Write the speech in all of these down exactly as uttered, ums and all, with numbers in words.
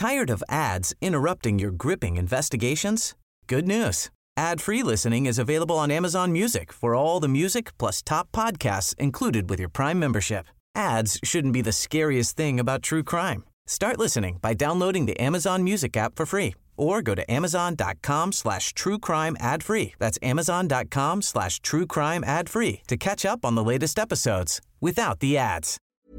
Tired of ads interrupting your gripping investigations? Good news. Ad-free listening is available on Amazon Music for all the music plus top podcasts included with your Prime membership. Ads shouldn't be the scariest thing about true crime. Start listening by downloading the Amazon Music app for free or go to amazon.com slash true crime ad free. That's amazon.com slash true crime ad free to catch up on the latest episodes without the ads.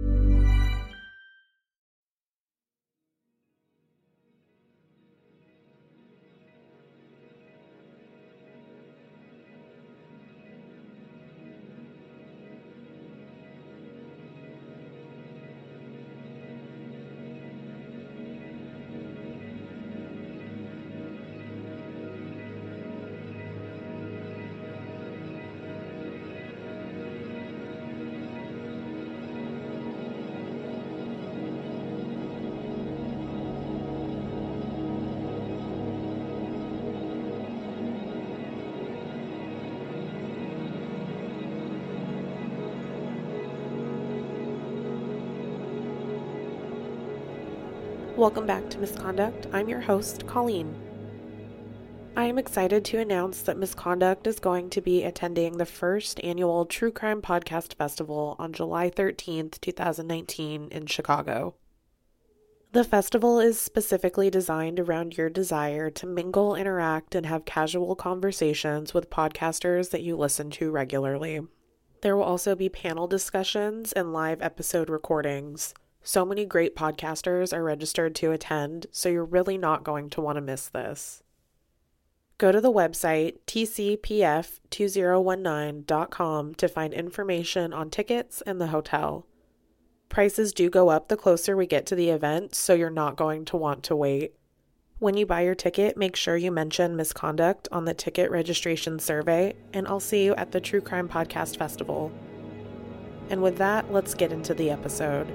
Welcome back to Misconduct. I'm your host, Colleen. I am excited to announce that Misconduct is going to be attending the first annual True Crime Podcast Festival on July thirteenth, twenty nineteen in Chicago. The festival is specifically designed around your desire to mingle, interact, and have casual conversations with podcasters that you listen to regularly. There will also be panel discussions and live episode recordings. So many great podcasters are registered to attend, so you're really not going to want to miss this. Go to the website t c p f two thousand nineteen dot com to find information on tickets and the hotel. Prices do go up the closer we get to the event, so you're not going to want to wait. When you buy your ticket, make sure you mention Misconduct on the ticket registration survey, and I'll see you at the True Crime Podcast Festival. And with that, let's get into the episode.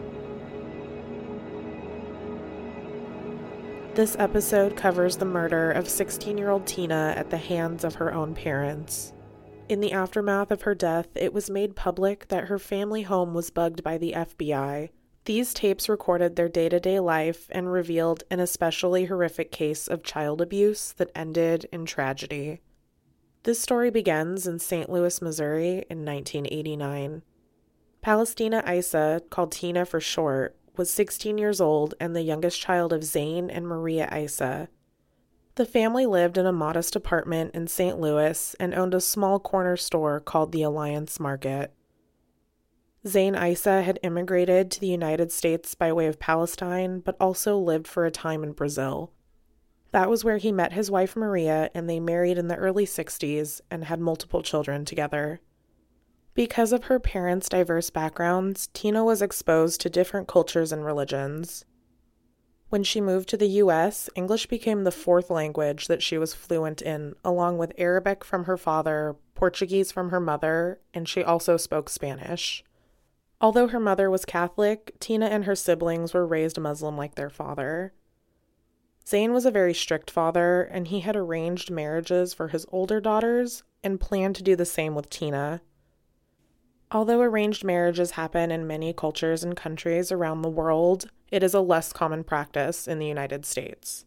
This episode covers the murder of sixteen-year-old Tina at the hands of her own parents. In the aftermath of her death, it was made public that her family home was bugged by the F B I. These tapes recorded their day-to-day life and revealed an especially horrific case of child abuse that ended in tragedy. This story begins in Saint Louis, Missouri in nineteen eighty-nine. Palestina Issa, called Tina for short, was sixteen years old and the youngest child of Zane and Maria Issa. The family lived in a modest apartment in Saint Louis and owned a small corner store called the Alliance Market. Zane Issa had immigrated to the United States by way of Palestine, but also lived for a time in Brazil. That was where he met his wife Maria, and they married in the early sixties and had multiple children together. Because of her parents' diverse backgrounds, Tina was exposed to different cultures and religions. When she moved to the U S, English became the fourth language that she was fluent in, along with Arabic from her father, Portuguese from her mother, and she also spoke Spanish. Although her mother was Catholic, Tina and her siblings were raised Muslim like their father. Zane was a very strict father, and he had arranged marriages for his older daughters and planned to do the same with Tina. Although arranged marriages happen in many cultures and countries around the world, it is a less common practice in the United States.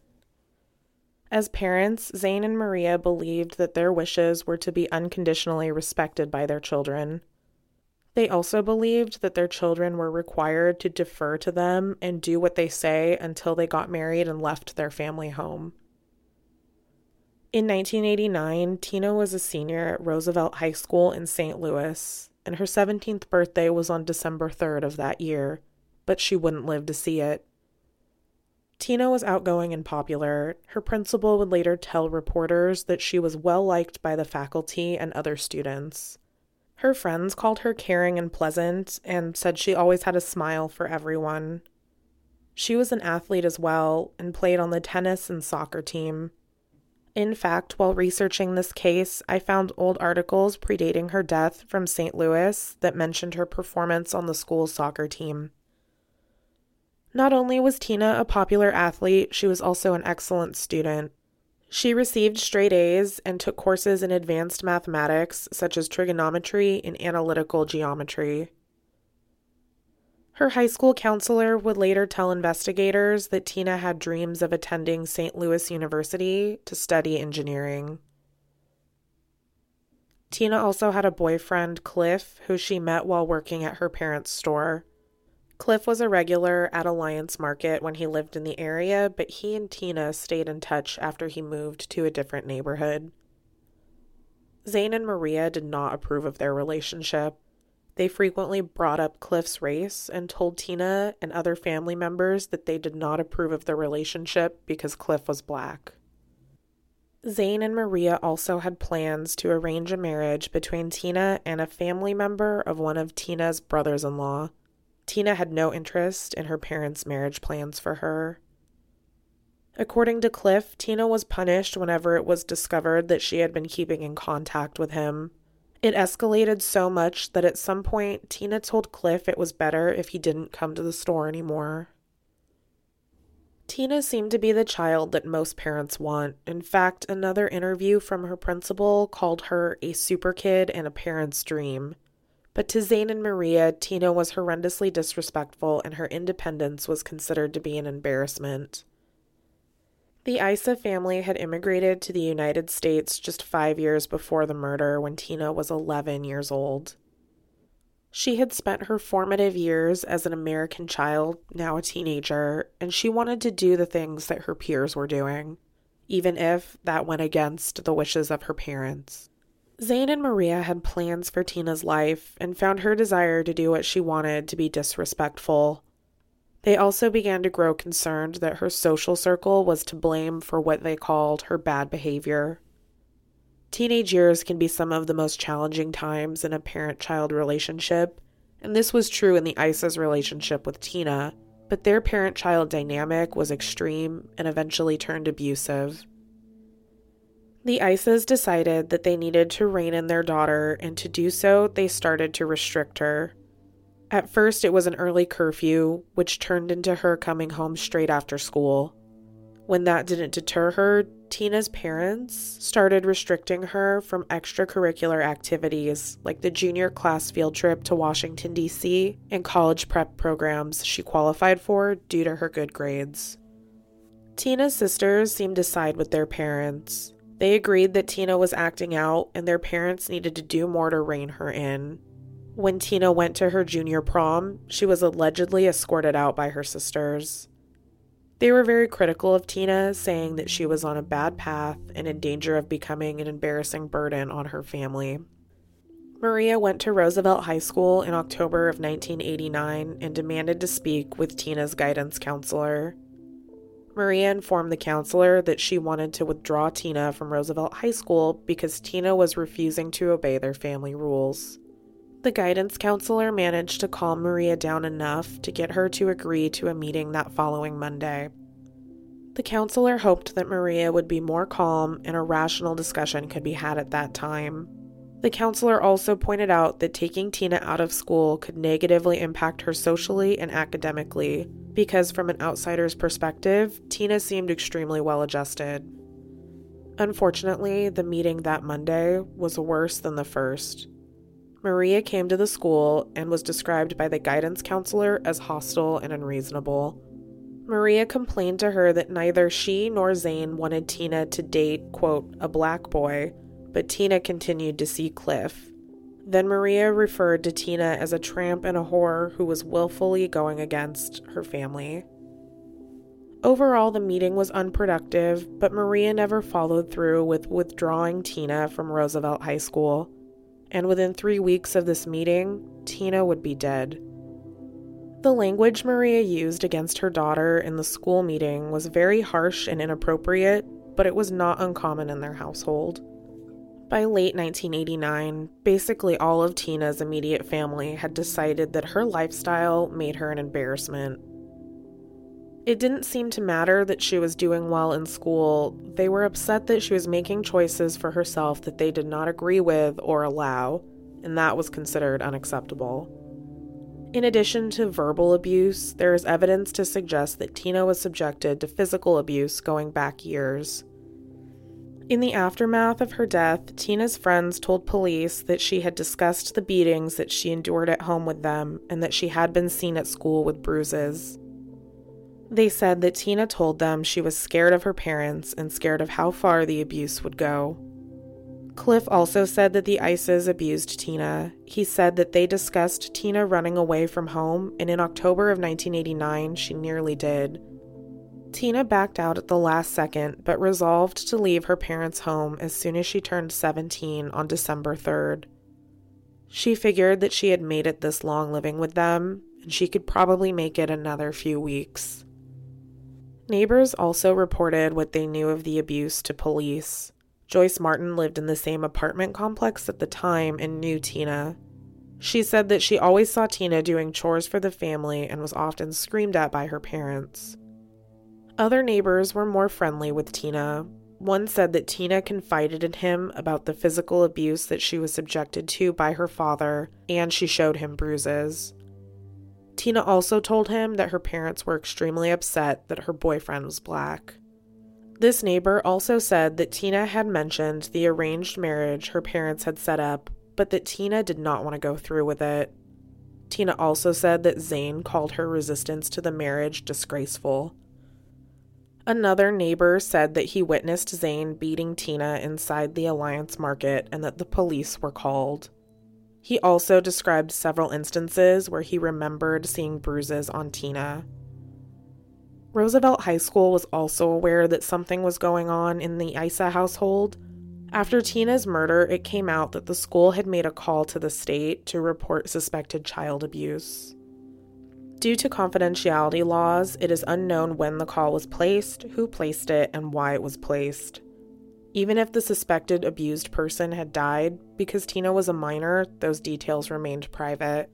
As parents, Zane and Maria believed that their wishes were to be unconditionally respected by their children. They also believed that their children were required to defer to them and do what they say until they got married and left their family home. In nineteen eighty-nine, Tina was a senior at Roosevelt High School in Saint Louis, and her seventeenth birthday was on December third of that year, but she wouldn't live to see it. Tina was outgoing and popular. Her principal would later tell reporters that she was well-liked by the faculty and other students. Her friends called her caring and pleasant and said she always had a smile for everyone. She was an athlete as well and played on the tennis and soccer team. In fact, while researching this case, I found old articles predating her death from Saint Louis that mentioned her performance on the school's soccer team. Not only was Tina a popular athlete, she was also an excellent student. She received straight A's and took courses in advanced mathematics, such as trigonometry and analytical geometry. Her high school counselor would later tell investigators that Tina had dreams of attending Saint Louis University to study engineering. Tina also had a boyfriend, Cliff, who she met while working at her parents' store. Cliff was a regular at Alliance Market when he lived in the area, but he and Tina stayed in touch after he moved to a different neighborhood. Zane and Maria did not approve of their relationship. They frequently brought up Cliff's race and told Tina and other family members that they did not approve of the relationship because Cliff was black. Zane and Maria also had plans to arrange a marriage between Tina and a family member of one of Tina's brothers-in-law. Tina had no interest in her parents' marriage plans for her. According to Cliff, Tina was punished whenever it was discovered that she had been keeping in contact with him. It escalated so much that at some point, Tina told Cliff it was better if he didn't come to the store anymore. Tina seemed to be the child that most parents want. In fact, another interview from her principal called her a super kid and a parent's dream. But to Zane and Maria, Tina was horrendously disrespectful and her independence was considered to be an embarrassment. The Issa family had immigrated to the United States just five years before the murder when Tina was eleven years old. She had spent her formative years as an American child, now a teenager, and she wanted to do the things that her peers were doing, even if that went against the wishes of her parents. Zane and Maria had plans for Tina's life and found her desire to do what she wanted to be disrespectful. They also began to grow concerned that her social circle was to blame for what they called her bad behavior. Teenage years can be some of the most challenging times in a parent-child relationship, and this was true in the Issa's relationship with Tina, but their parent-child dynamic was extreme and eventually turned abusive. The Issas decided that they needed to rein in their daughter, and to do so, they started to restrict her. At first, it was an early curfew, which turned into her coming home straight after school. When that didn't deter her, Tina's parents started restricting her from extracurricular activities like the junior class field trip to Washington, D C, and college prep programs she qualified for due to her good grades. Tina's sisters seemed to side with their parents. They agreed that Tina was acting out and their parents needed to do more to rein her in. When Tina went to her junior prom, she was allegedly escorted out by her sisters. They were very critical of Tina, saying that she was on a bad path and in danger of becoming an embarrassing burden on her family. Maria went to Roosevelt High School in October of nineteen eighty-nine and demanded to speak with Tina's guidance counselor. Maria informed the counselor that she wanted to withdraw Tina from Roosevelt High School because Tina was refusing to obey their family rules. The guidance counselor managed to calm Maria down enough to get her to agree to a meeting that following Monday. The counselor hoped that Maria would be more calm and a rational discussion could be had at that time. The counselor also pointed out that taking Tina out of school could negatively impact her socially and academically, because from an outsider's perspective, Tina seemed extremely well-adjusted. Unfortunately, the meeting that Monday was worse than the first. Maria came to the school and was described by the guidance counselor as hostile and unreasonable. Maria complained to her that neither she nor Zane wanted Tina to date, quote, a black boy, but Tina continued to see Cliff. Then Maria referred to Tina as a tramp and a whore who was willfully going against her family. Overall, the meeting was unproductive, but Maria never followed through with withdrawing Tina from Roosevelt High School. And within three weeks of this meeting, Tina would be dead. The language Maria used against her daughter in the school meeting was very harsh and inappropriate, but it was not uncommon in their household. By late nineteen eighty-nine, basically all of Tina's immediate family had decided that her lifestyle made her an embarrassment. It didn't seem to matter that she was doing well in school. They were upset that she was making choices for herself that they did not agree with or allow, and that was considered unacceptable. In addition to verbal abuse, there is evidence to suggest that Tina was subjected to physical abuse going back years. In the aftermath of her death, Tina's friends told police that she had discussed the beatings that she endured at home with them and that she had been seen at school with bruises. They said that Tina told them she was scared of her parents and scared of how far the abuse would go. Cliff also said that the Ices abused Tina. He said that they discussed Tina running away from home, and in October of nineteen eighty-nine, she nearly did. Tina backed out at the last second, but resolved to leave her parents' home as soon as she turned seventeen on December third. She figured that she had made it this long living with them, and she could probably make it another few weeks. Neighbors also reported what they knew of the abuse to police. Joyce Martin lived in the same apartment complex at the time and knew Tina. She said that she always saw Tina doing chores for the family and was often screamed at by her parents. Other neighbors were more friendly with Tina. One said that Tina confided in him about the physical abuse that she was subjected to by her father, and she showed him bruises. Tina also told him that her parents were extremely upset that her boyfriend was black. This neighbor also said that Tina had mentioned the arranged marriage her parents had set up, but that Tina did not want to go through with it. Tina also said that Zane called her resistance to the marriage disgraceful. Another neighbor said that he witnessed Zane beating Tina inside the Alliance Market and that the police were called. He also described several instances where he remembered seeing bruises on Tina. Roosevelt High School was also aware that something was going on in the Isa household. After Tina's murder, it came out that the school had made a call to the state to report suspected child abuse. Due to confidentiality laws, it is unknown when the call was placed, who placed it, and why it was placed. Even if the suspected abused person had died, because Tina was a minor, those details remained private.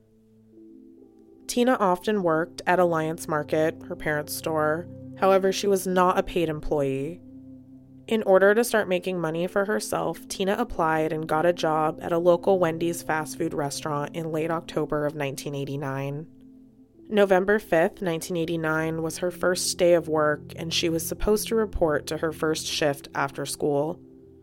Tina often worked at Alliance Market, her parents' store. However, she was not a paid employee. In order to start making money for herself, Tina applied and got a job at a local Wendy's fast food restaurant in late October of nineteen eighty-nine. November fifth, nineteen eighty-nine was her first day of work, and she was supposed to report to her first shift after school.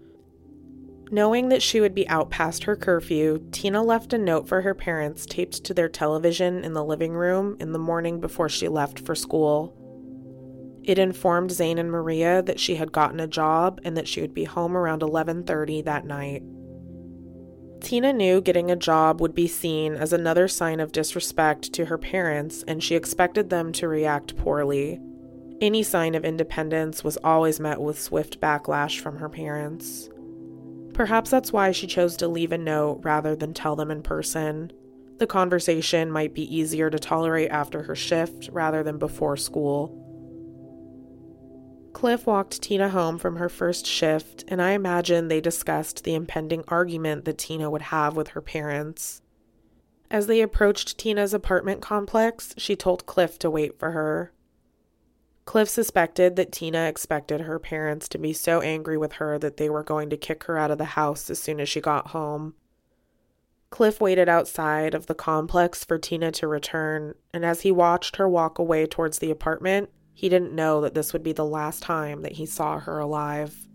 Knowing that she would be out past her curfew, Tina left a note for her parents taped to their television in the living room in the morning before she left for school. It informed Zane and Maria that she had gotten a job and that she would be home around eleven thirty that night. Tina knew getting a job would be seen as another sign of disrespect to her parents, and she expected them to react poorly. Any sign of independence was always met with swift backlash from her parents. Perhaps that's why she chose to leave a note rather than tell them in person. The conversation might be easier to tolerate after her shift rather than before school. Cliff walked Tina home from her first shift, and I imagine they discussed the impending argument that Tina would have with her parents. As they approached Tina's apartment complex, she told Cliff to wait for her. Cliff suspected that Tina expected her parents to be so angry with her that they were going to kick her out of the house as soon as she got home. Cliff waited outside of the complex for Tina to return, and as he watched her walk away towards the apartment, he didn't know that this would be the last time that he saw her alive.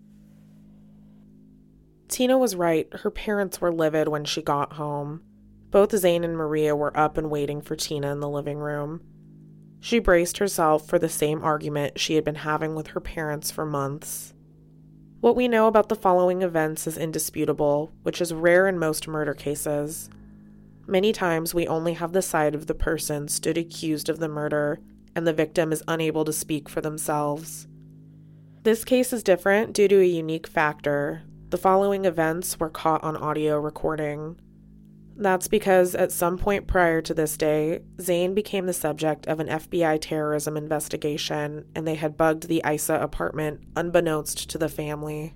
Tina was right. Her parents were livid when she got home. Both Zane and Maria were up and waiting for Tina in the living room. She braced herself for the same argument she had been having with her parents for months. What we know about the following events is indisputable, which is rare in most murder cases. Many times we only have the side of the person stood accused of the murder, and the victim is unable to speak for themselves. This case is different due to a unique factor. The following events were caught on audio recording. That's because at some point prior to this day, Zane became the subject of an F B I terrorism investigation, and they had bugged the Isa apartment unbeknownst to the family.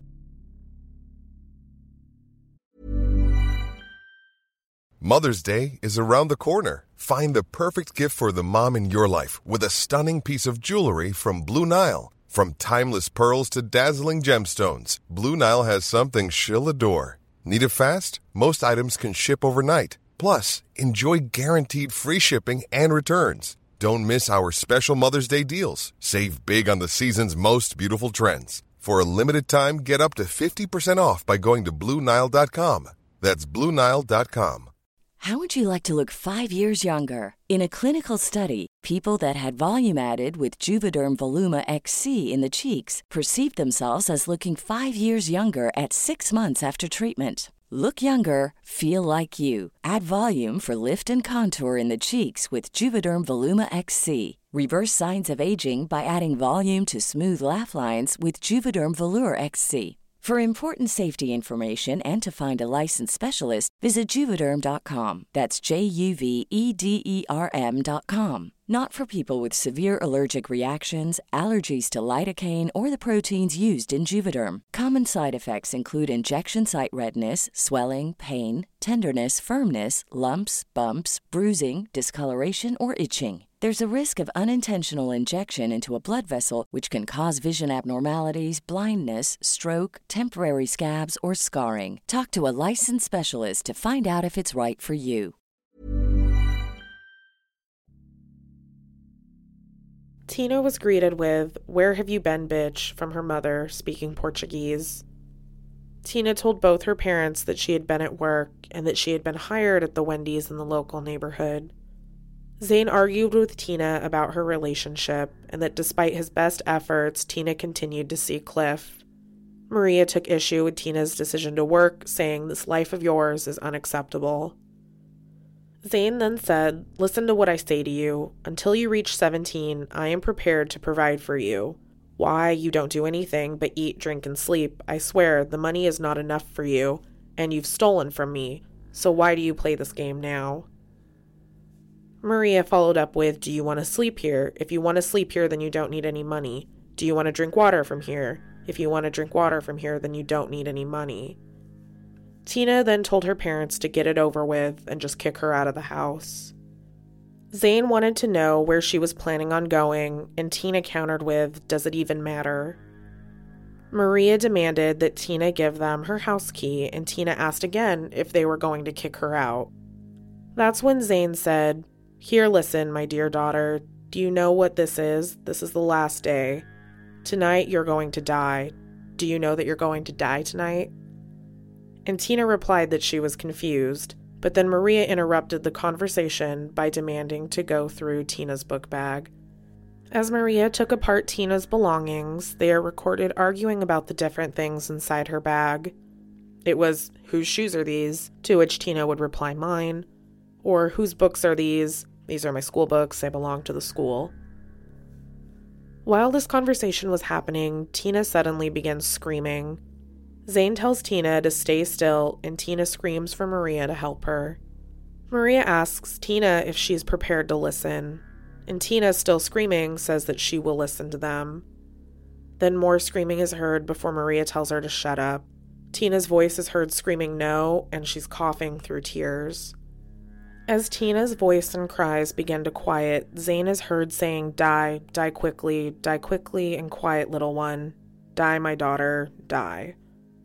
Mother's Day is around the corner. Find the perfect gift for the mom in your life with a stunning piece of jewelry from Blue Nile. From timeless pearls to dazzling gemstones, Blue Nile has something she'll adore. Need it fast? Most items can ship overnight. Plus, enjoy guaranteed free shipping and returns. Don't miss our special Mother's Day deals. Save big on the season's most beautiful trends. For a limited time, get up to fifty percent off by going to Blue Nile dot com. That's Blue Nile dot com. How would you like to look five years younger? In a clinical study, people that had volume added with Juvederm Voluma X C in the cheeks perceived themselves as looking five years younger at six months after treatment. Look younger, feel like you. Add volume for lift and contour in the cheeks with Juvederm Voluma X C. Reverse signs of aging by adding volume to smooth laugh lines with Juvederm Volure X C. For important safety information and to find a licensed specialist, visit Juvederm dot com. That's J U V E D E R M dot com. Not for people with severe allergic reactions, allergies to lidocaine, or the proteins used in Juvederm. Common side effects include injection site redness, swelling, pain, tenderness, firmness, lumps, bumps, bruising, discoloration, or itching. There's a risk of unintentional injection into a blood vessel, which can cause vision abnormalities, blindness, stroke, temporary scabs, or scarring. Talk to a licensed specialist to find out if it's right for you. Tina was greeted with, "Where have you been, bitch?" from her mother, speaking Portuguese. Tina told both her parents that she had been at work and that she had been hired at the Wendy's in the local neighborhood. Zane argued with Tina about her relationship and that despite his best efforts, Tina continued to see Cliff. Maria took issue with Tina's decision to work, saying, "This life of yours is unacceptable." Zane then said, "Listen to what I say to you. Until you reach seventeen, I am prepared to provide for you. Why, you don't do anything but eat, drink, and sleep. I swear, the money is not enough for you, and you've stolen from me. So why do you play this game now?" Maria followed up with, "Do you want to sleep here? If you want to sleep here, then you don't need any money. Do you want to drink water from here? If you want to drink water from here, then you don't need any money." Tina then told her parents to get it over with and just kick her out of the house. Zane wanted to know where she was planning on going, and Tina countered with, "Does it even matter?" Maria demanded that Tina give them her house key, and Tina asked again if they were going to kick her out. That's when Zane said, "Here, listen, my dear daughter. Do you know what this is? This is the last day. Tonight you're going to die. Do you know that you're going to die tonight?" And Tina replied that she was confused, but then Maria interrupted the conversation by demanding to go through Tina's book bag. As Maria took apart Tina's belongings, they are recorded arguing about the different things inside her bag. It was, "Whose shoes are these?" To which Tina would reply, "Mine." Or, "Whose books are these?" "These are my school books. They belong to the school." While this conversation was happening, Tina suddenly begins screaming. Zane tells Tina to stay still, and Tina screams for Maria to help her. Maria asks Tina if she's prepared to listen, and Tina, still screaming, says that she will listen to them. Then more screaming is heard before Maria tells her to shut up. Tina's voice is heard screaming no, and she's coughing through tears. As Tina's voice and cries begin to quiet, Zane is heard saying, "Die, die quickly, die quickly and quiet, little one. Die, my daughter, die."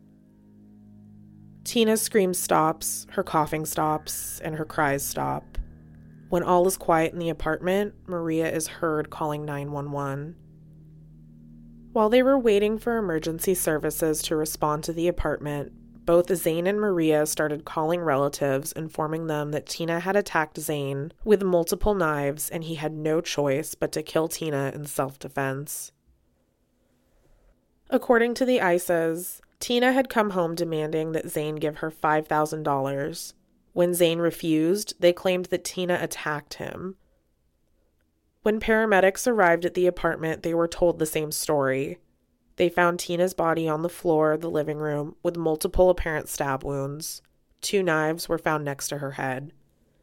Tina's scream stops, her coughing stops, and her cries stop. When all is quiet in the apartment, Maria is heard calling nine one one. While they were waiting for emergency services to respond to the apartment, both Zane and Maria started calling relatives, informing them that Tina had attacked Zane with multiple knives and he had no choice but to kill Tina in self-defense. According to the I C Es, Tina had come home demanding that Zane give her five thousand dollars. When Zane refused, they claimed that Tina attacked him. When paramedics arrived at the apartment, they were told the same story. They found Tina's body on the floor of the living room with multiple apparent stab wounds. Two knives were found next to her head.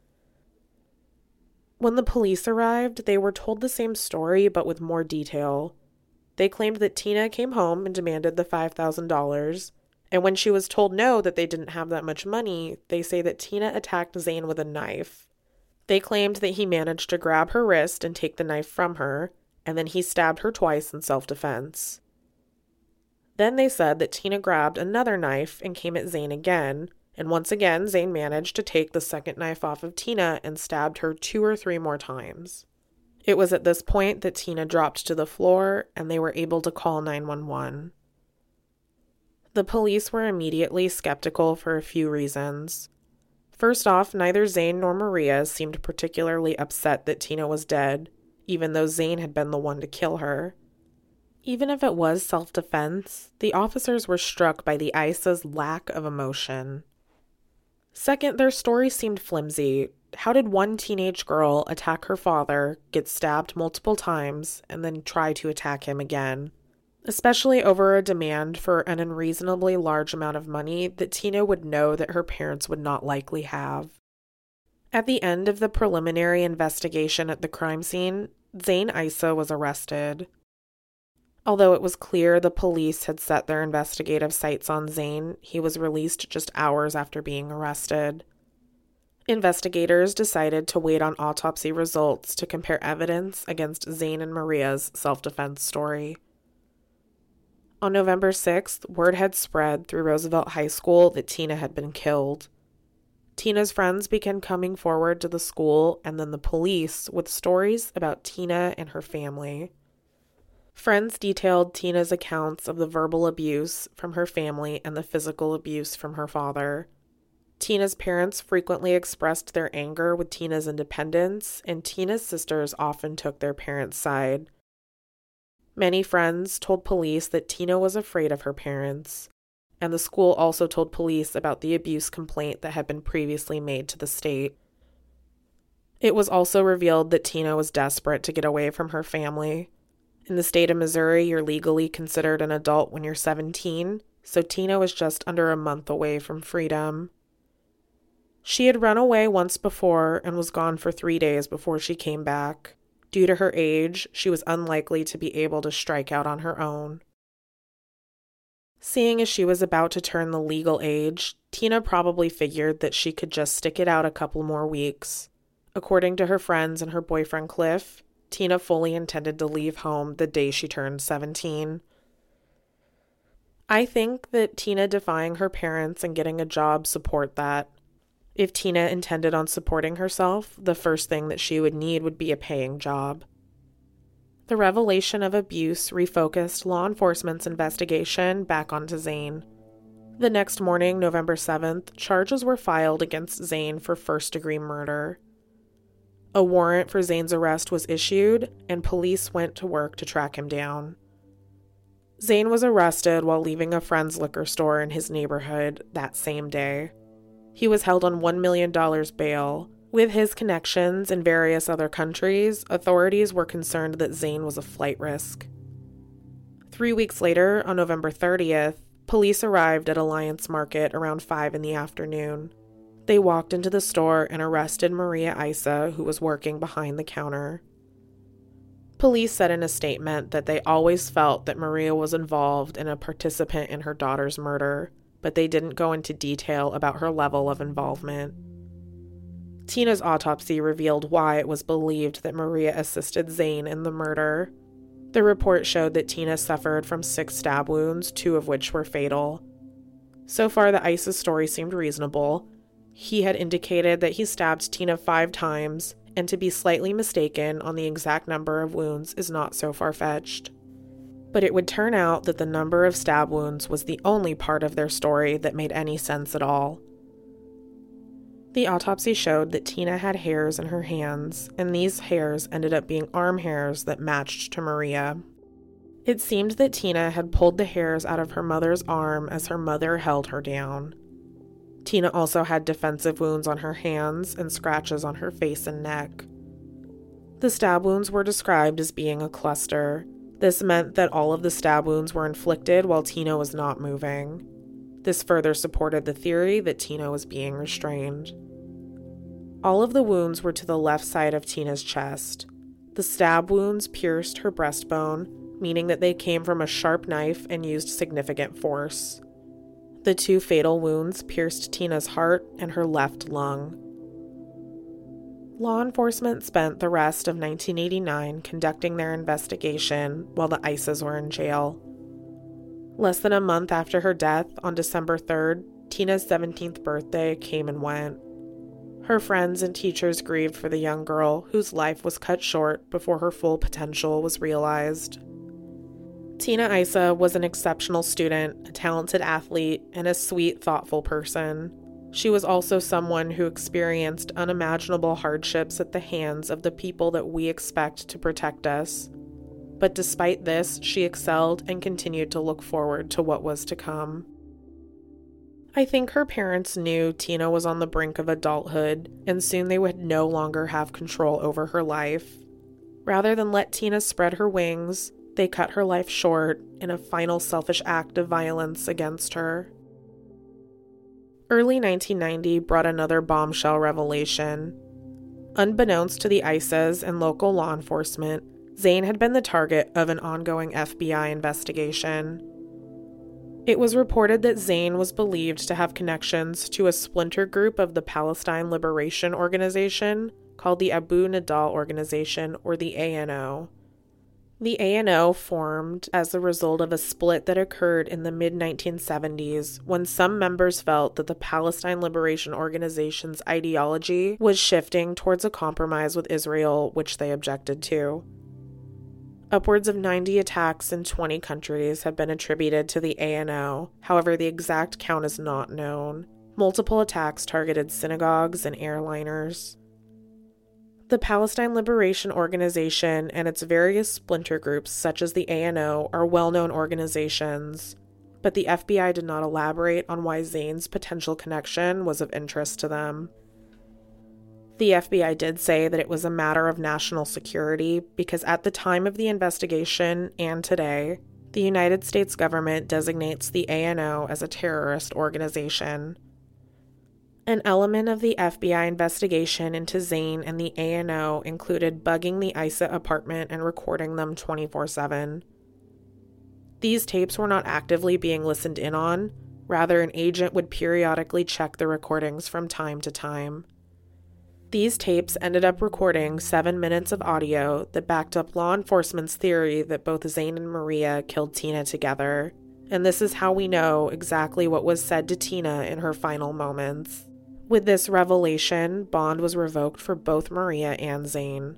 When the police arrived, they were told the same story but with more detail. They claimed that Tina came home and demanded the five thousand dollars, and when she was told no, that they didn't have that much money, they say that Tina attacked Zane with a knife. They claimed that he managed to grab her wrist and take the knife from her, and then he stabbed her twice in self-defense. Then they said that Tina grabbed another knife and came at Zane again, and once again Zane managed to take the second knife off of Tina and stabbed her two or three more times. It was at this point that Tina dropped to the floor and they were able to call nine one one. The police were immediately skeptical for a few reasons. First off, neither Zane nor Maria seemed particularly upset that Tina was dead, even though Zane had been the one to kill her. Even if it was self-defense, the officers were struck by the I C A's lack of emotion. Second, their story seemed flimsy. How did one teenage girl attack her father, get stabbed multiple times, and then try to attack him again? Especially over a demand for an unreasonably large amount of money that Tina would know that her parents would not likely have. At the end of the preliminary investigation at the crime scene, Zane Issa was arrested. Although it was clear the police had set their investigative sights on Zane, he was released just hours after being arrested. Investigators decided to wait on autopsy results to compare evidence against Zane and Maria's self-defense story. On November sixth, word had spread through Roosevelt High School that Tina had been killed. Tina's friends began coming forward to the school and then the police with stories about Tina and her family. Friends detailed Tina's accounts of the verbal abuse from her family and the physical abuse from her father. Tina's parents frequently expressed their anger with Tina's independence, and Tina's sisters often took their parents' side. Many friends told police that Tina was afraid of her parents, and the school also told police about the abuse complaint that had been previously made to the state. It was also revealed that Tina was desperate to get away from her family. In the state of Missouri, you're legally considered an adult when you're seventeen, so Tina was just under a month away from freedom. She had run away once before and was gone for three days before she came back. Due to her age, she was unlikely to be able to strike out on her own. Seeing as she was about to turn the legal age, Tina probably figured that she could just stick it out a couple more weeks. According to her friends and her boyfriend Cliff, Tina fully intended to leave home the day she turned seventeen. I think that Tina defying her parents and getting a job support that. If Tina intended on supporting herself, the first thing that she would need would be a paying job. The revelation of abuse refocused law enforcement's investigation back onto Zane. The next morning, November seventh, charges were filed against Zane for first-degree murder. A warrant for Zane's arrest was issued, and police went to work to track him down. Zane was arrested while leaving a friend's liquor store in his neighborhood that same day. He was held on one million dollars bail. With his connections in various other countries, authorities were concerned that Zane was a flight risk. Three weeks later, on November thirtieth, police arrived at Alliance Market around five in the afternoon. They walked into the store and arrested Maria Issa, who was working behind the counter. Police said in a statement that they always felt that Maria was involved and a participant in her daughter's murder, but they didn't go into detail about her level of involvement. Tina's autopsy revealed why it was believed that Maria assisted Zane in the murder. The report showed that Tina suffered from six stab wounds, two of which were fatal. So far, the Issa's story seemed reasonable. He had indicated that he stabbed Tina five times, and to be slightly mistaken on the exact number of wounds is not so far-fetched. But it would turn out that the number of stab wounds was the only part of their story that made any sense at all. The autopsy showed that Tina had hairs in her hands, and these hairs ended up being arm hairs that matched to Maria. It seemed that Tina had pulled the hairs out of her mother's arm as her mother held her down. Tina also had defensive wounds on her hands and scratches on her face and neck. The stab wounds were described as being a cluster. This meant that all of the stab wounds were inflicted while Tina was not moving. This further supported the theory that Tina was being restrained. All of the wounds were to the left side of Tina's chest. The stab wounds pierced her breastbone, meaning that they came from a sharp knife and used significant force. The two fatal wounds pierced Tina's heart and her left lung. Law enforcement spent the rest of nineteen eighty-nine conducting their investigation while the Issas were in jail. Less than a month after her death, on December third, Tina's seventeenth birthday came and went. Her friends and teachers grieved for the young girl whose life was cut short before her full potential was realized. Tina Issa was an exceptional student, a talented athlete, and a sweet, thoughtful person. She was also someone who experienced unimaginable hardships at the hands of the people that we expect to protect us. But despite this, she excelled and continued to look forward to what was to come. I think her parents knew Tina was on the brink of adulthood, and soon they would no longer have control over her life. Rather than let Tina spread her wings, they cut her life short in a final selfish act of violence against her. Early nineteen ninety brought another bombshell revelation. Unbeknownst to the Issas and local law enforcement, Zane had been the target of an ongoing F B I investigation. It was reported that Zane was believed to have connections to a splinter group of the Palestine Liberation Organization called the Abu Nidal Organization, or the A N O. The A N O formed as a result of a split that occurred in the mid nineteen seventies when some members felt that the Palestine Liberation Organization's ideology was shifting towards a compromise with Israel, which they objected to. Upwards of ninety attacks in twenty countries have been attributed to the A N O, however, the exact count is not known. Multiple attacks targeted synagogues and airliners. The Palestine Liberation Organization and its various splinter groups, such as the A N O, are well-known organizations, but the F B I did not elaborate on why Zane's potential connection was of interest to them. The F B I did say that it was a matter of national security because at the time of the investigation and today, the United States government designates the A N O as a terrorist organization. An element of the F B I investigation into Zane and the A N O included bugging the Issa apartment and recording them twenty-four seven. These tapes were not actively being listened in on, rather an agent would periodically check the recordings from time to time. These tapes ended up recording seven minutes of audio that backed up law enforcement's theory that both Zane and Maria killed Tina together, and this is how we know exactly what was said to Tina in her final moments. With this revelation, bond was revoked for both Maria and Zane.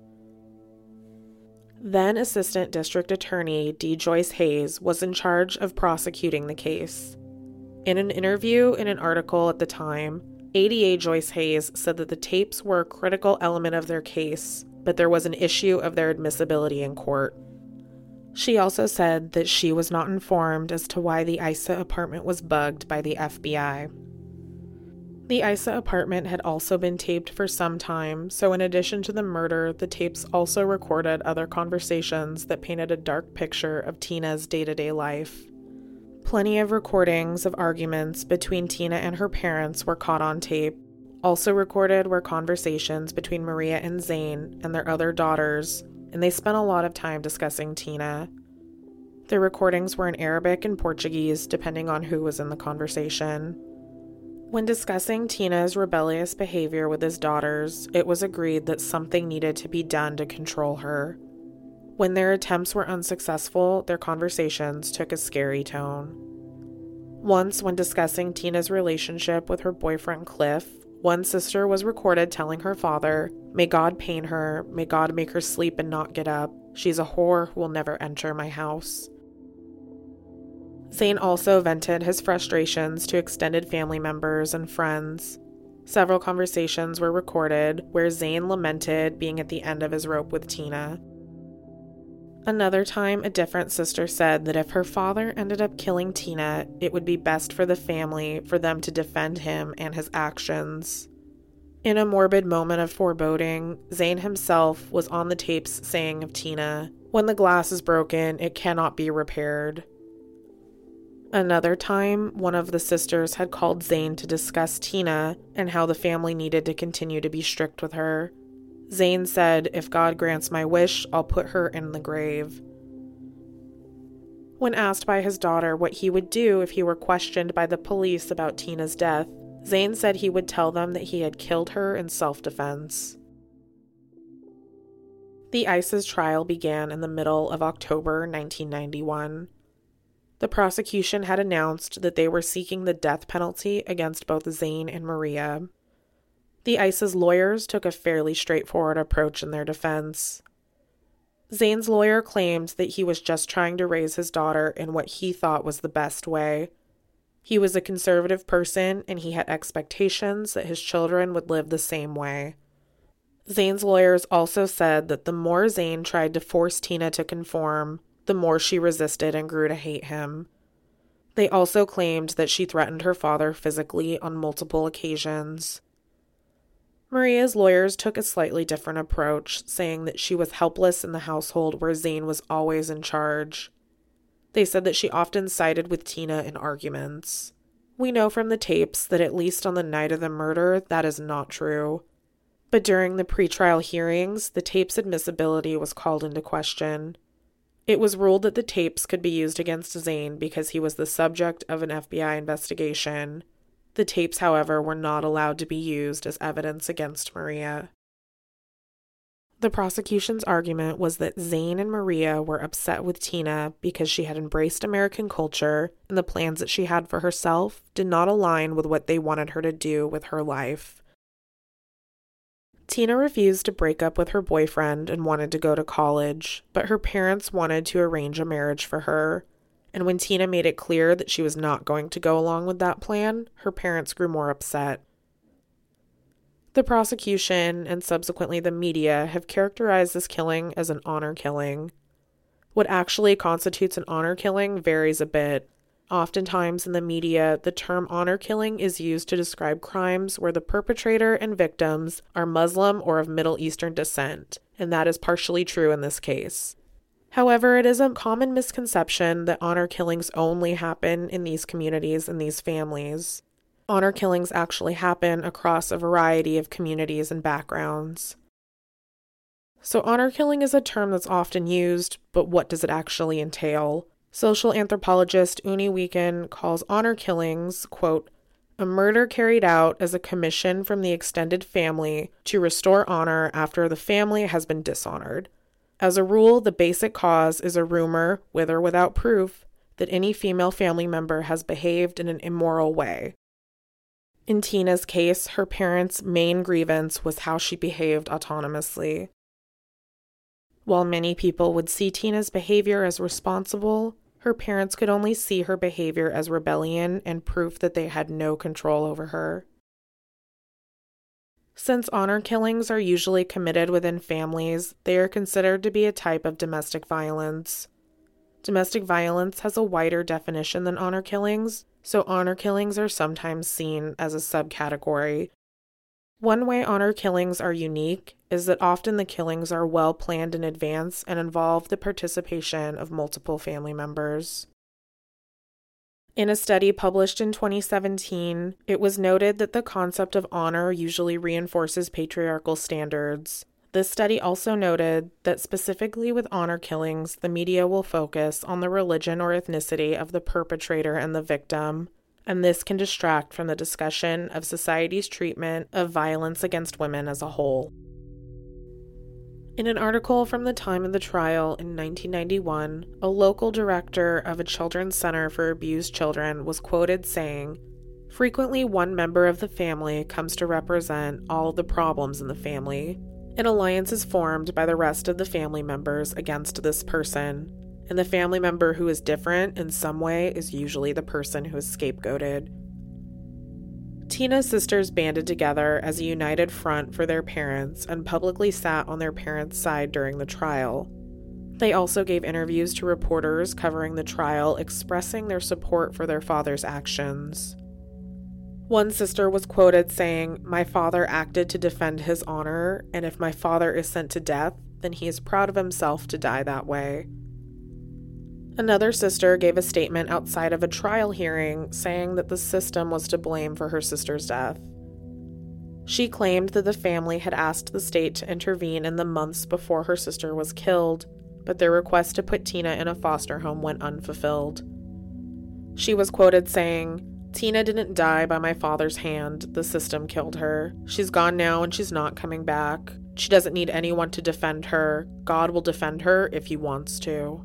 Then Assistant District Attorney D. Joyce Hayes was in charge of prosecuting the case. In an interview in an article at the time, A D A Joyce Hayes said that the tapes were a critical element of their case, but there was an issue of their admissibility in court. She also said that she was not informed as to why the Issa apartment was bugged by the F B I. The Issa apartment had also been taped for some time, so in addition to the murder, the tapes also recorded other conversations that painted a dark picture of Tina's day-to-day life. Plenty of recordings of arguments between Tina and her parents were caught on tape. Also recorded were conversations between Maria and Zane and their other daughters, and they spent a lot of time discussing Tina. The recordings were in Arabic and Portuguese, depending on who was in the conversation. When discussing Tina's rebellious behavior with his daughters, it was agreed that something needed to be done to control her. When their attempts were unsuccessful, their conversations took a scary tone. Once, when discussing Tina's relationship with her boyfriend Cliff, one sister was recorded telling her father, "May God pain her, may God make her sleep and not get up. She's a whore who will never enter my house." Zane also vented his frustrations to extended family members and friends. Several conversations were recorded where Zane lamented being at the end of his rope with Tina. Another time, a different sister said that if her father ended up killing Tina, it would be best for the family for them to defend him and his actions. In a morbid moment of foreboding, Zane himself was on the tapes saying of Tina, "When the glass is broken, it cannot be repaired." Another time, one of the sisters had called Zane to discuss Tina and how the family needed to continue to be strict with her. Zane said, "If God grants my wish, I'll put her in the grave." When asked by his daughter what he would do if he were questioned by the police about Tina's death, Zane said he would tell them that he had killed her in self-defense. The Issa's trial began in the middle of October nineteen ninety-one. The prosecution had announced that they were seeking the death penalty against both Zane and Maria. The Issa's lawyers took a fairly straightforward approach in their defense. Zane's lawyer claimed that he was just trying to raise his daughter in what he thought was the best way. He was a conservative person, and he had expectations that his children would live the same way. Zane's lawyers also said that the more Zane tried to force Tina to conform, the more she resisted and grew to hate him. They also claimed that she threatened her father physically on multiple occasions. Maria's lawyers took a slightly different approach, saying that she was helpless in the household where Zane was always in charge. They said that she often sided with Tina in arguments. We know from the tapes that at least on the night of the murder, that is not true. But during the pretrial hearings, the tape's admissibility was called into question. It was ruled that the tapes could be used against Zane because he was the subject of an F B I investigation. The tapes, however, were not allowed to be used as evidence against Maria. The prosecution's argument was that Zane and Maria were upset with Tina because she had embraced American culture and the plans that she had for herself did not align with what they wanted her to do with her life. Tina refused to break up with her boyfriend and wanted to go to college, but her parents wanted to arrange a marriage for her. And when Tina made it clear that she was not going to go along with that plan, her parents grew more upset. The prosecution and subsequently the media have characterized this killing as an honor killing. What actually constitutes an honor killing varies a bit. Oftentimes in the media, the term honor killing is used to describe crimes where the perpetrator and victims are Muslim or of Middle Eastern descent, and that is partially true in this case. However, it is a common misconception that honor killings only happen in these communities and these families. Honor killings actually happen across a variety of communities and backgrounds. So honor killing is a term that's often used, but what does it actually entail? Social anthropologist Uni Weekend calls honor killings, quote, a murder carried out as a commission from the extended family to restore honor after the family has been dishonored. As a rule, the basic cause is a rumor, with or without proof, that any female family member has behaved in an immoral way. In Tina's case, her parents' main grievance was how she behaved autonomously. While many people would see Tina's behavior as responsible, her parents could only see her behavior as rebellion and proof that they had no control over her. Since honor killings are usually committed within families, they are considered to be a type of domestic violence. Domestic violence has a wider definition than honor killings, so honor killings are sometimes seen as a subcategory. One way honor killings are unique is that often the killings are well planned in advance and involve the participation of multiple family members. In a study published in twenty seventeen, it was noted that the concept of honor usually reinforces patriarchal standards. This study also noted that specifically with honor killings, the media will focus on the religion or ethnicity of the perpetrator and the victim, and this can distract from the discussion of society's treatment of violence against women as a whole. In an article from the time of the trial in nineteen ninety-one, a local director of a children's center for abused children was quoted saying, "Frequently one member of the family comes to represent all of the problems in the family. An alliance is formed by the rest of the family members against this person, and the family member who is different in some way is usually the person who is scapegoated." Tina's sisters banded together as a united front for their parents and publicly sat on their parents' side during the trial. They also gave interviews to reporters covering the trial, expressing their support for their father's actions. One sister was quoted saying, "My father acted to defend his honor, and if my father is sent to death, then he is proud of himself to die that way." Another sister gave a statement outside of a trial hearing saying that the system was to blame for her sister's death. She claimed that the family had asked the state to intervene in the months before her sister was killed, but their request to put Tina in a foster home went unfulfilled. She was quoted saying, "Tina didn't die by my father's hand. The system killed her. She's gone now and she's not coming back. She doesn't need anyone to defend her. God will defend her if he wants to."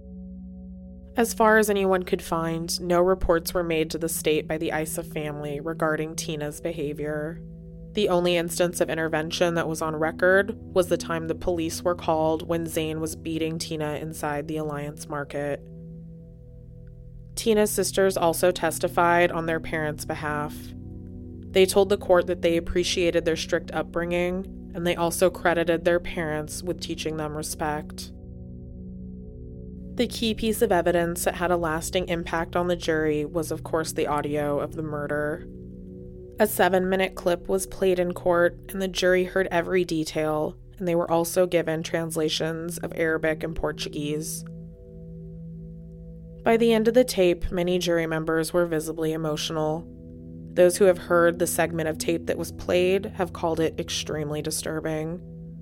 As far as anyone could find, no reports were made to the state by the Issa family regarding Tina's behavior. The only instance of intervention that was on record was the time the police were called when Zane was beating Tina inside the Alliance Market. Tina's sisters also testified on their parents' behalf. They told the court that they appreciated their strict upbringing, and they also credited their parents with teaching them respect. The key piece of evidence that had a lasting impact on the jury was, of course, the audio of the murder. A seven-minute clip was played in court, and the jury heard every detail, and they were also given translations of Arabic and Portuguese. By the end of the tape, many jury members were visibly emotional. Those who have heard the segment of tape that was played have called it extremely disturbing.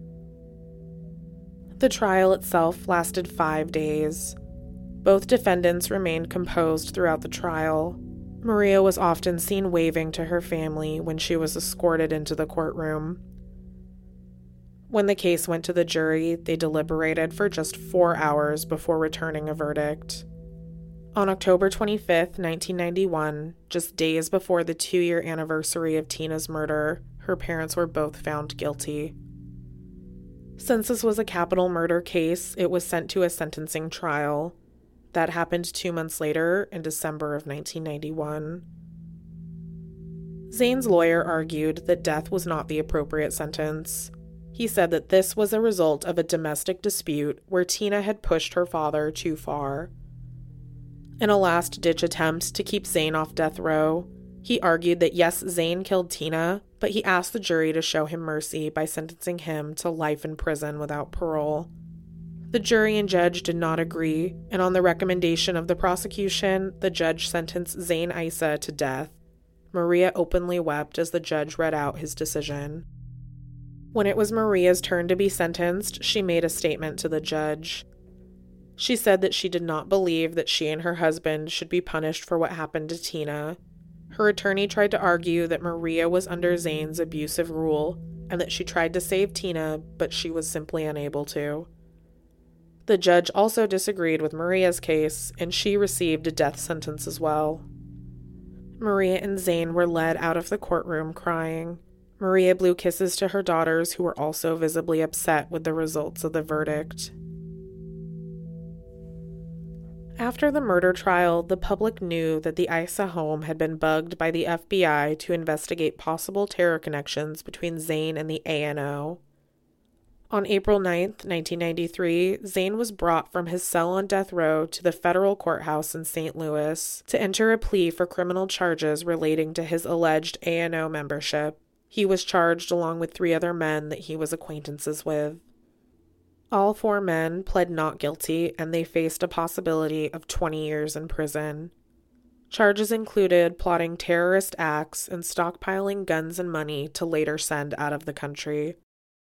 The trial itself lasted five days. Both defendants remained composed throughout the trial. Maria was often seen waving to her family when she was escorted into the courtroom. When the case went to the jury, they deliberated for just four hours before returning a verdict. On October twenty-fifth, nineteen ninety-one, just days before the two-year anniversary of Tina's murder, her parents were both found guilty. Since this was a capital murder case, it was sent to a sentencing trial. That happened two months later, in December of nineteen ninety-one. Zane's lawyer argued that death was not the appropriate sentence. He said that this was a result of a domestic dispute where Tina had pushed her father too far. In a last-ditch attempt to keep Zane off death row, he argued that yes, Zane killed Tina, but he asked the jury to show him mercy by sentencing him to life in prison without parole. The jury and judge did not agree, and on the recommendation of the prosecution, the judge sentenced Zane Issa to death. Maria openly wept as the judge read out his decision. When it was Maria's turn to be sentenced, she made a statement to the judge. She said that she did not believe that she and her husband should be punished for what happened to Tina. Her attorney tried to argue that Maria was under Zane's abusive rule, and that she tried to save Tina, but she was simply unable to. The judge also disagreed with Maria's case, and she received a death sentence as well. Maria and Zane were led out of the courtroom crying. Maria blew kisses to her daughters, who were also visibly upset with the results of the verdict. After the murder trial, the public knew that the Issa home had been bugged by the F B I to investigate possible terror connections between Zane and the A N O. On April ninth, nineteen ninety-three, Zane was brought from his cell on death row to the federal courthouse in Saint Louis to enter a plea for criminal charges relating to his alleged A N O membership. He was charged along with three other men that he was acquaintances with. All four men pled not guilty, and they faced a possibility of twenty years in prison. Charges included plotting terrorist acts and stockpiling guns and money to later send out of the country.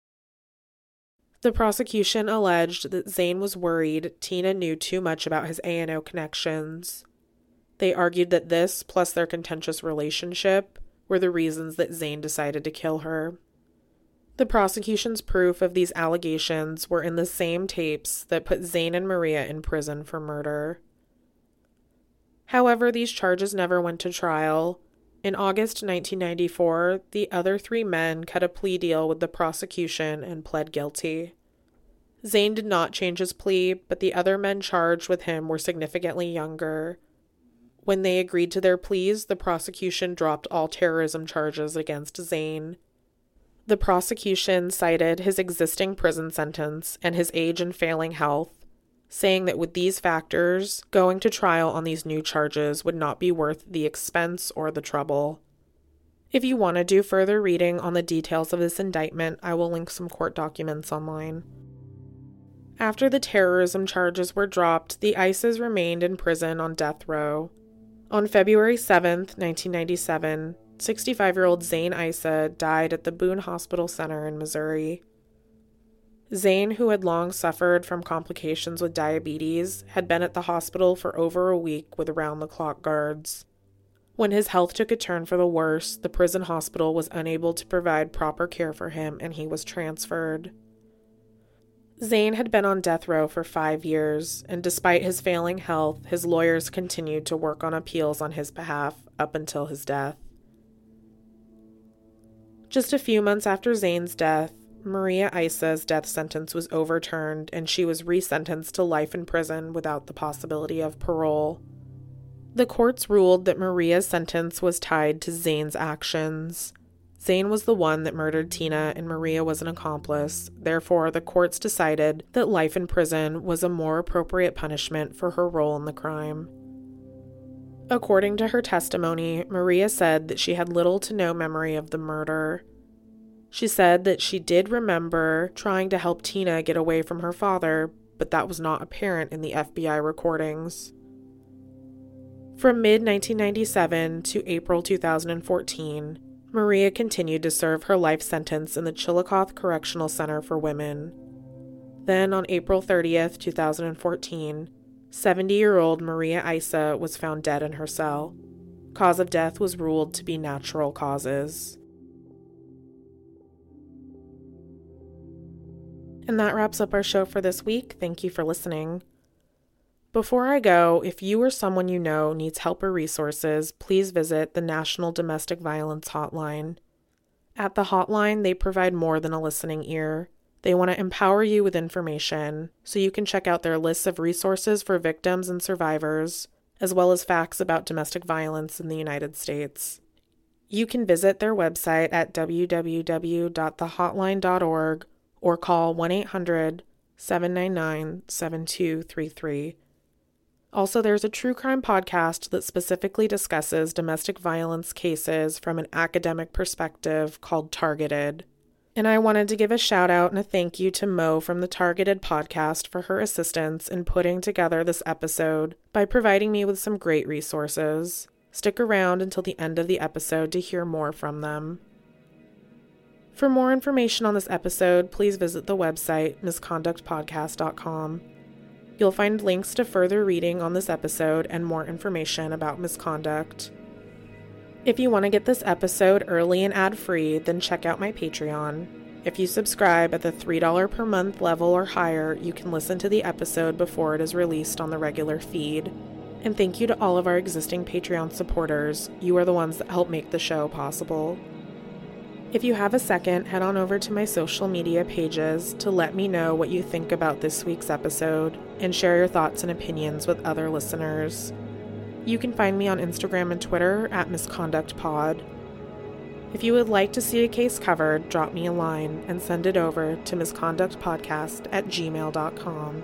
The prosecution alleged that Zane was worried Tina knew too much about his A N O connections. They argued that this, plus their contentious relationship, were the reasons that Zane decided to kill her. The prosecution's proof of these allegations were in the same tapes that put Zane and Maria in prison for murder. However, these charges never went to trial. In August nineteen ninety-four, the other three men cut a plea deal with the prosecution and pled guilty. Zane did not change his plea, but the other men charged with him were significantly younger. When they agreed to their pleas, the prosecution dropped all terrorism charges against Zane. The prosecution cited his existing prison sentence and his age and failing health, saying that with these factors, going to trial on these new charges would not be worth the expense or the trouble. If you want to do further reading on the details of this indictment, I will link some court documents online. After the terrorism charges were dropped, the Issas remained in prison on death row. On February seventh, nineteen ninety-seven, sixty-five-year-old Zane Issa died at the Boone Hospital Center in Missouri. Zane, who had long suffered from complications with diabetes, had been at the hospital for over a week with around-the-clock guards. When his health took a turn for the worse, the prison hospital was unable to provide proper care for him, and he was transferred. Zane had been on death row for five years, and despite his failing health, his lawyers continued to work on appeals on his behalf up until his death. Just a few months after Zane's death, Maria Isa's death sentence was overturned and she was resentenced to life in prison without the possibility of parole. The courts ruled that Maria's sentence was tied to Zane's actions. Zane was the one that murdered Tina and Maria was an accomplice. Therefore, the courts decided that life in prison was a more appropriate punishment for her role in the crime. According to her testimony, Maria said that she had little to no memory of the murder. She said that she did remember trying to help Tina get away from her father, but that was not apparent in the F B I recordings. From mid nineteen ninety-seven to April two thousand fourteen, Maria continued to serve her life sentence in the Chillicothe Correctional Center for Women. Then, on April thirtieth, two thousand fourteen, seventy-year-old Maria Isa was found dead in her cell. Cause of death was ruled to be natural causes. And that wraps up our show for this week. Thank you for listening. Before I go, if you or someone you know needs help or resources, please visit the National Domestic Violence Hotline. At the hotline, they provide more than a listening ear. They want to empower you with information, so you can check out their lists of resources for victims and survivors, as well as facts about domestic violence in the United States. You can visit their website at w w w dot the hotline dot org or call one eight hundred, seven nine nine, seven two three three. Also, there's a true crime podcast that specifically discusses domestic violence cases from an academic perspective called Targeted. And I wanted to give a shout out and a thank you to Mo from the Targeted podcast for her assistance in putting together this episode by providing me with some great resources. Stick around until the end of the episode to hear more from them. For more information on this episode, please visit the website misconduct podcast dot com. You'll find links to further reading on this episode and more information about misconduct. If you want to get this episode early and ad-free, then check out my Patreon. If you subscribe at the three dollars per month level or higher, you can listen to the episode before it is released on the regular feed. And thank you to all of our existing Patreon supporters. You are the ones that help make the show possible. If you have a second, head on over to my social media pages to let me know what you think about this week's episode and share your thoughts and opinions with other listeners. You can find me on Instagram and Twitter at misconductpod. If you would like to see a case covered, drop me a line and send it over to misconductpodcast at gmail dot com.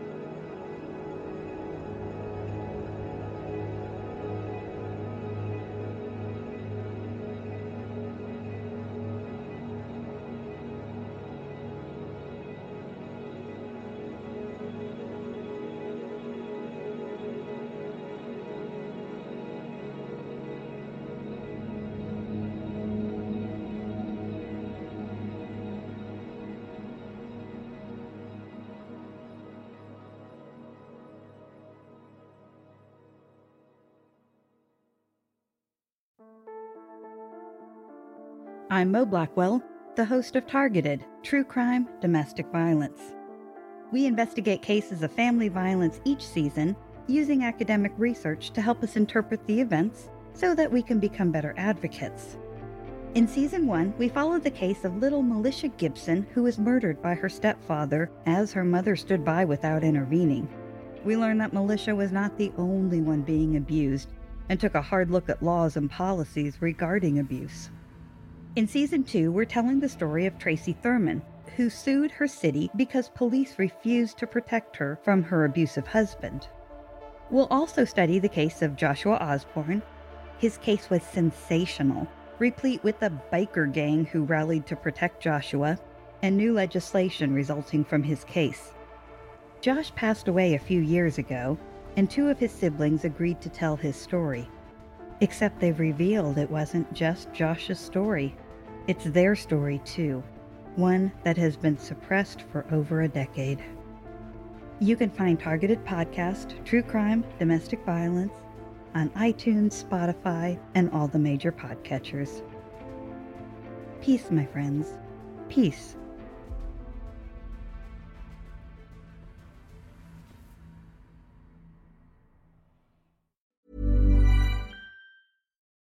I'm Mo Blackwell, the host of Targeted, True Crime, Domestic Violence. We investigate cases of family violence each season using academic research to help us interpret the events so that we can become better advocates. In Season one, we followed the case of little Militia Gibson, who was murdered by her stepfather as her mother stood by without intervening. We learned that Militia was not the only one being abused and took a hard look at laws and policies regarding abuse. In Season two, we're telling the story of Tracy Thurman, who sued her city because police refused to protect her from her abusive husband. We'll also study the case of Joshua Osborne. His case was sensational, replete with a biker gang who rallied to protect Joshua, and new legislation resulting from his case. Josh passed away a few years ago, and two of his siblings agreed to tell his story. Except they've revealed it wasn't just Josh's story. It's their story too, one that has been suppressed for over a decade. You can find Targeted Podcast, True Crime, Domestic Violence on iTunes, Spotify, and all the major podcatchers. Peace, my friends. Peace.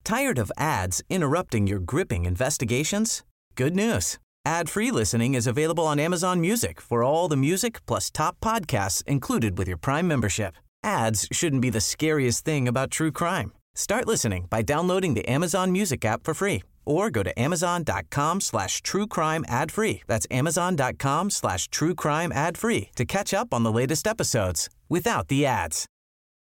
Tired of ads interrupting your gripping investigations? Good news. Ad-free listening is available on Amazon Music for all the music plus top podcasts included with your Prime membership. Ads shouldn't be the scariest thing about true crime. Start listening by downloading the Amazon Music app for free or go to amazon.com slash true crime ad free. That's amazon.com slash true crime ad free to catch up on the latest episodes without the ads.